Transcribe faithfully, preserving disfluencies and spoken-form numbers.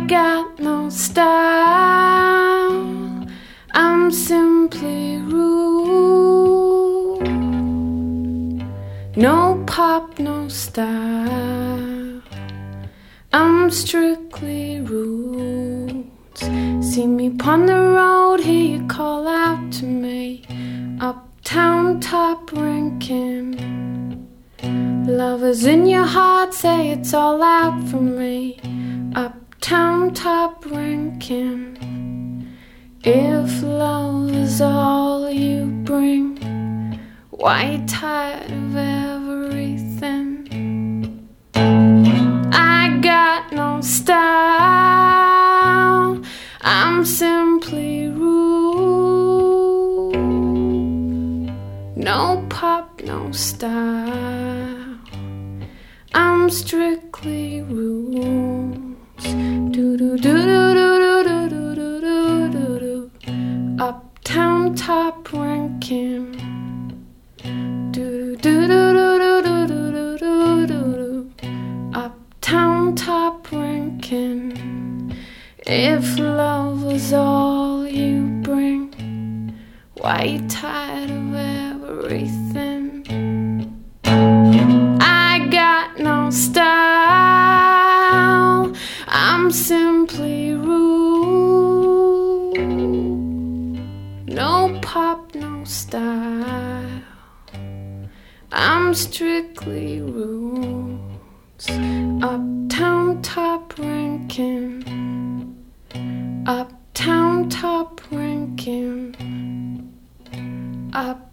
got no style, I'm simply rude. No pop, no style, I'm strictly roots. See me upon the road, hear you call out to me. Uptown, top ranking. Love is in your heart, say it's all out for me. Uptown, top ranking. If love is all you bring, why you tired of everything? I got no style, I'm simply rude. No pop, no style, I'm strictly roots. Do do do do do do do do do do. Uptown, top ranking. Do do do do do do do do do. Uptown, top ranking. If love was all you bring, why you tired of everything? I got no style, I'm simply rude. No pop, no style, I'm strictly roots. Uptown, top ranking. Uptown, top ranking. Up